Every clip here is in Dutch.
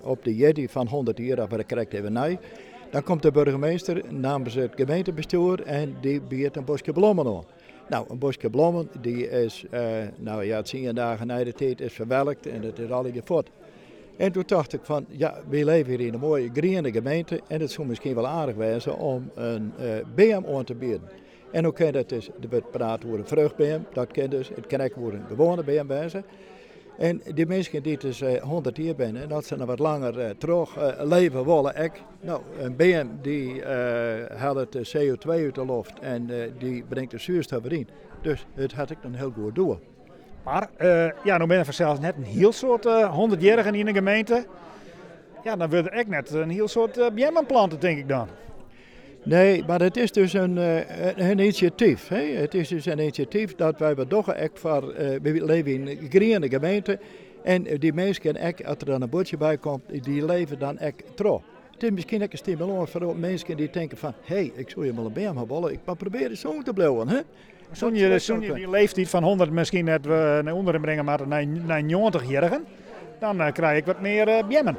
Op de Jedi van 100 jaar, dat we dat correct even na. Dan komt de burgemeester namens het gemeentebestuur en die biedt een bosje bloemen aan. Nou, een bosje bloemen die is, het 10 dagen na de tijd is verwelkt en het is al gefot. En toen dacht ik van, ja, we leven hier in een mooie groene gemeente en het zou misschien wel aardig wezen om een BM aan te bieden. En ook kan dat dus, er wordt praat over een vruchtBM, dat kan dus, het kan ook voor een gewone BM wezen. En die mensen die dus 100 jaar zijn en dat ze nog wat langer terug leven willen, nou, een BM die haalt het CO2 uit de lucht en die brengt de zuurstof erin. Dus het had ik dan heel goed door. Maar, nou ben je zelfs net een heel soort 100-jarigen in de gemeente. Ja, dan wordt er echt net een heel soort BM planten, denk ik dan. Nee, maar het is dus een initiatief. Hè? Het is dus een initiatief dat wij toch echt voor, we leven in een groene gemeente. En die mensen, als er dan een bootje bij komt, die leven dan echt trouw. Het is misschien ook een stimulans voor mensen die denken van, ik zou je wel een BM hebben, ik maar proberen zo te blijven. Hè? Zo'n je die leeftijd van 100 misschien net naar onderen brengen, maar naar 90-jarigen, dan krijg ik wat meer BM'en.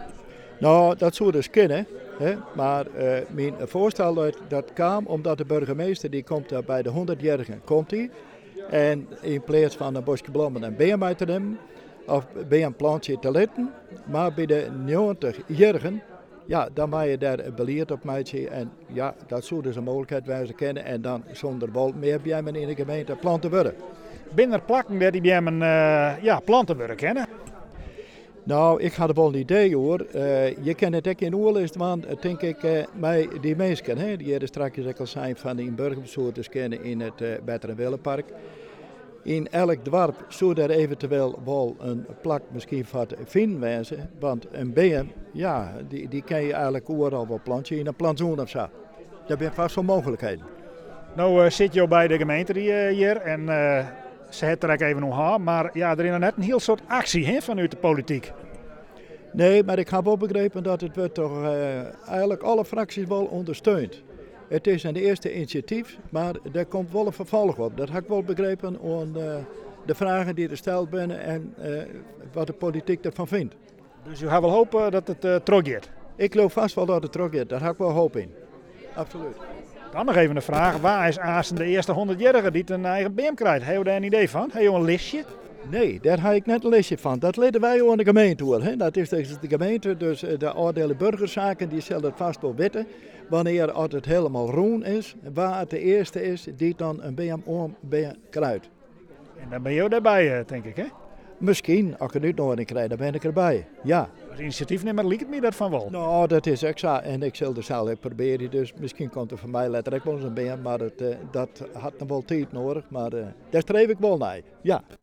Nou, dat zou dus kunnen. Hè? Maar mijn voorstel dat kwam omdat de burgemeester die komt daar bij de 100-jarigen komt hij. En in plaats van een bosje bloemen een BM uit te nemen of een plantje te letten, maar bij de 90-jarigen, ja, dan mag je daar beleid op maken. En ja, dat zou dus een mogelijkheid wijzen kennen en dan zonder wel meer BM'en in de gemeente planten worden. Binnen plakken waar die BM'en planten worden kennen. Nou, ik had wel een idee hoor. Je kan het ook in oorlog, want denk ik, mij die mensen, die er straks ook al zijn van die burgerbezoekers kennen in het Better Willenpark. In elk dorp zou er eventueel wel een plak misschien van vinden wezen, want een BM, ja, die kan je eigenlijk overal wel plantje in een plantsoen of zo. Dat zijn vast wel mogelijkheden. Nou zit je bij de gemeente hier en ze het er ook even nog aan, maar ja, er is net een heel soort actie vanuit de politiek. Nee, maar ik heb wel begrepen dat het wordt toch eigenlijk alle fracties wel ondersteund. Het is een eerste initiatief, maar er komt wel een vervolg op. Dat heb ik wel begrepen aan de vragen die er gesteld zijn en wat de politiek ervan vindt. Dus u hebt wel hoop dat het teruggaat? Ik geloof vast wel dat het teruggaat, daar heb ik wel hoop in. Absoluut. Dan nog even een vraag, waar is Aassen de eerste 100-jarige die een eigen BM krijgt? Heb je daar een idee van? Heb je een listje? Nee, daar heb ik net een listje van. Dat leiden wij aan de gemeente hoor. Hè. Dat is de gemeente, dus de oordele burgerzaken, die zullen het vast wel weten. Wanneer het helemaal roen is, waar het de eerste is die dan een BM krijgt. En dan ben je ook daarbij, denk ik, hè? Misschien, als ik het nu nog een krijg, dan ben ik erbij. Ja. Als initiatiefnemer lijkt het me dat van wel. Nou, dat is exact. En ik zal er zelf ook proberen. Dus misschien komt er voor mij letterlijk wel eens een BM, maar dat had nog wel tijd nodig. Maar daar streef ik wel naar. Ja.